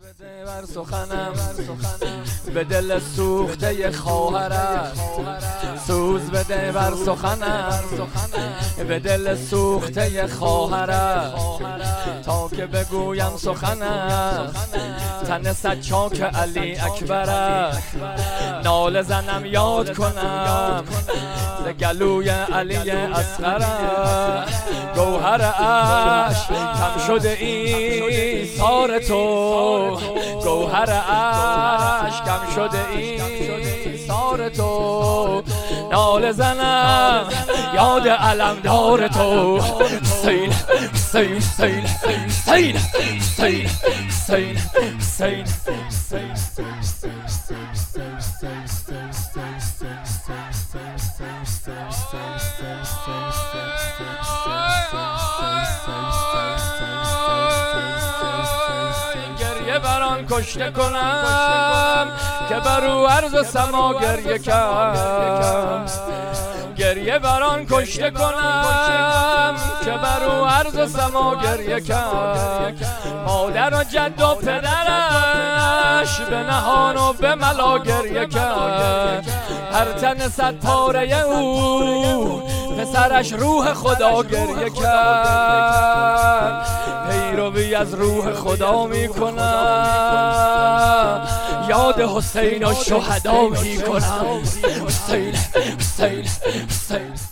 بده بر سخنم به دل سوخته خواهرت، سوز بده بر سخنم به دل سوخته خواهرت، تا که بگویم سخنم تن سچاک علی اکبرت، ناله زنم یاد کنم ز گلوی علی اصغرت، گوهر عشق کم شده ایثار تو، گوهر عشق کم شده ایثار تو، ناله زنم یاد علمدار تو، حسین حسین حسین حسین حسین حسین حسین گریه بران کشته کنم که بر او عرض و سما گریه کرد، گریه بران کشته کنم که بر او عرض و سما گریه کرد، مادر و جد و پدرش به نهان و به ملا گریه کرد، هر تن صد پاره او پسرش روح خدا گریه کرد، پیروی از روح خدا میکنم، یاد حسین و شهدا میکنم، حسین حسین حسین